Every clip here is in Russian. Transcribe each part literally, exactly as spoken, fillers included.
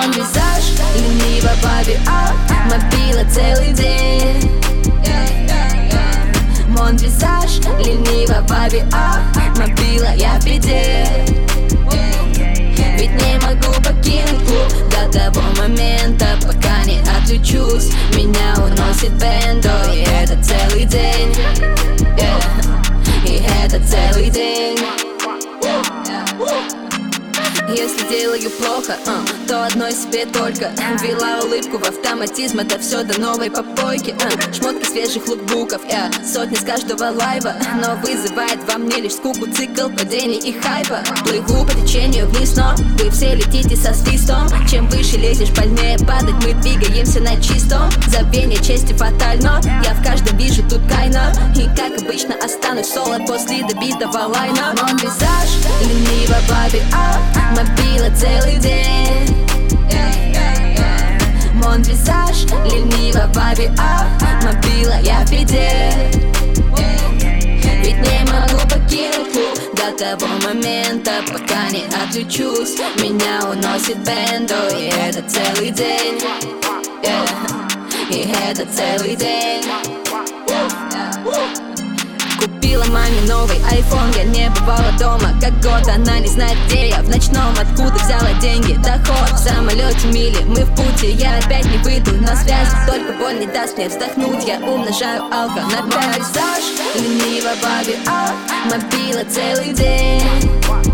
Мон визаж, лениво баби ап, мобила целый день. Мон визаж, лениво баби ап, мобила я в беде. Ведь не могу покинуть клуб до того момента, пока не отключусь. Меня уносит бендо, и это целый день, yeah. И это целый день. Если делаю плохо, uh, то одной себе только ввела улыбку в автоматизм, это все до новой попойки, uh, шмотки свежих лукбуков, yeah. Сотни с каждого лайва, но вызывает во мне лишь скуку цикл падений и хайпа. Плыву по течению вниз, но вы все летите со свистом. Чем выше лезешь, больнее падать, мы двигаемся на чистом. Забвение чести фатально, я в каждом вижу тут кайна. И как обычно останусь соло после добитого лайна. Мон визаж, лениво баби ап, мобила целый день. Мон визаж, лениво баби ап, мобила я в беде. Ведь не могу покинуть клуб до того момента, пока не отключусь. Меня уносит бендо, и это целый день, yeah. И это целый день. Купила маме новый айфон, я не бывала дома как год. Она не знает, где я в ночном, откуда взяла деньги. Доход в самолете мили, мы в пути. Я опять не выйду на связь, только боль не даст мне вздохнуть. Я умножаю алко на пять. Визаж, лениво баби ап, мобила целый день.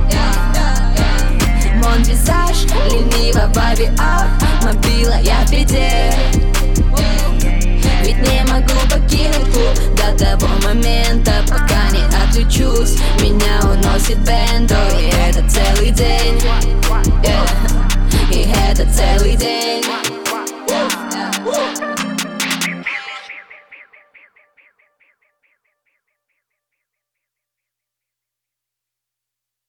Мон визаж, лениво баби ап, мобила я в беде. Ведь не могу покинуть клуб до того момента, пока не отключусь. Меня уносит бендо, и это целый день.